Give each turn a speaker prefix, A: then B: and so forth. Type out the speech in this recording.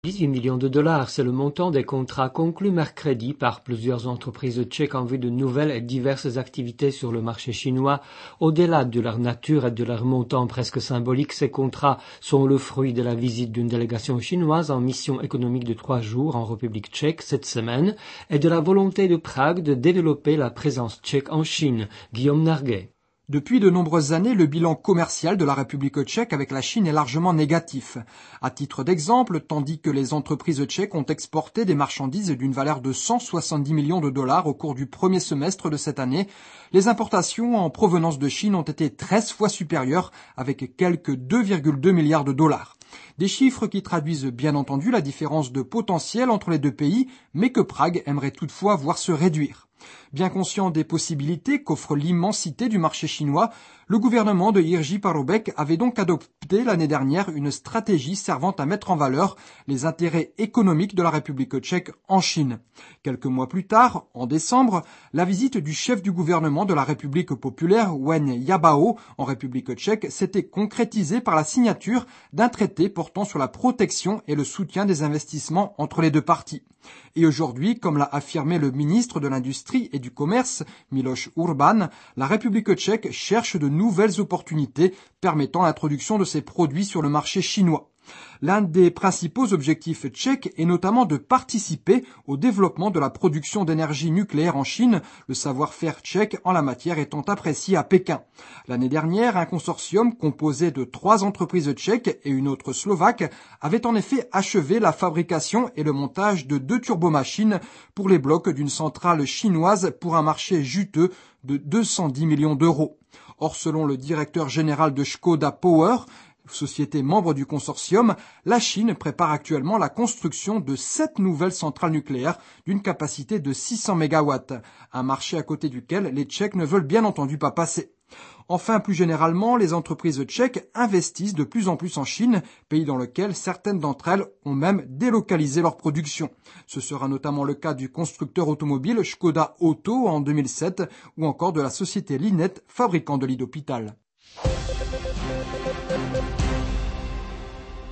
A: 18 millions de dollars, c'est le montant des contrats conclus mercredi par plusieurs entreprises tchèques en vue de nouvelles et diverses activités sur le marché chinois. Au-delà de leur nature et de leur montant presque symbolique, ces contrats sont le fruit de la visite d'une délégation chinoise en mission économique de 3 jours en République tchèque cette semaine et de la volonté de Prague de développer la présence tchèque en Chine. Guillaume Narguet.
B: Depuis de nombreuses années, le bilan commercial de la République tchèque avec la Chine est largement négatif. À titre d'exemple, tandis que les entreprises tchèques ont exporté des marchandises d'une valeur de 170 millions de dollars au cours du premier semestre de cette année, les importations en provenance de Chine ont été 13 fois supérieures avec quelques 2,2 milliards de dollars. Des chiffres qui traduisent bien entendu la différence de potentiel entre les deux pays, mais que Prague aimerait toutefois voir se réduire. Bien conscient des possibilités qu'offre l'immensité du marché chinois, le gouvernement de Jiří Paroubek avait donc adopté l'année dernière une stratégie servant à mettre en valeur les intérêts économiques de la République tchèque en Chine. Quelques mois plus tard, en décembre, la visite du chef du gouvernement de la République populaire, Wen Jiabao, en République tchèque, s'était concrétisée par la signature d'un traité portant sur la protection et le soutien des investissements entre les deux parties. Et aujourd'hui, comme l'a affirmé le ministre de l'Industrie et du Commerce, Miloš Urban, la République tchèque cherche de nouvelles opportunités permettant l'introduction de ses produits sur le marché chinois. L'un des principaux objectifs tchèques est notamment de participer au développement de la production d'énergie nucléaire en Chine, le savoir-faire tchèque en la matière étant apprécié à Pékin. L'année dernière, un consortium composé de 3 entreprises tchèques et une autre slovaque avait en effet achevé la fabrication et le montage de 2 turbomachines pour les blocs d'une centrale chinoise pour un marché juteux de 210 millions d'euros. Or, selon le directeur général de Škoda Power, société membre du consortium, la Chine prépare actuellement la construction de 7 nouvelles centrales nucléaires d'une capacité de 600 mégawatts, un marché à côté duquel les Tchèques ne veulent bien entendu pas passer. Enfin, plus généralement, les entreprises tchèques investissent de plus en plus en Chine, pays dans lequel certaines d'entre elles ont même délocalisé leur production. Ce sera notamment le cas du constructeur automobile Škoda Auto en 2007 ou encore de la société Linet, fabricant de lits d'hôpital.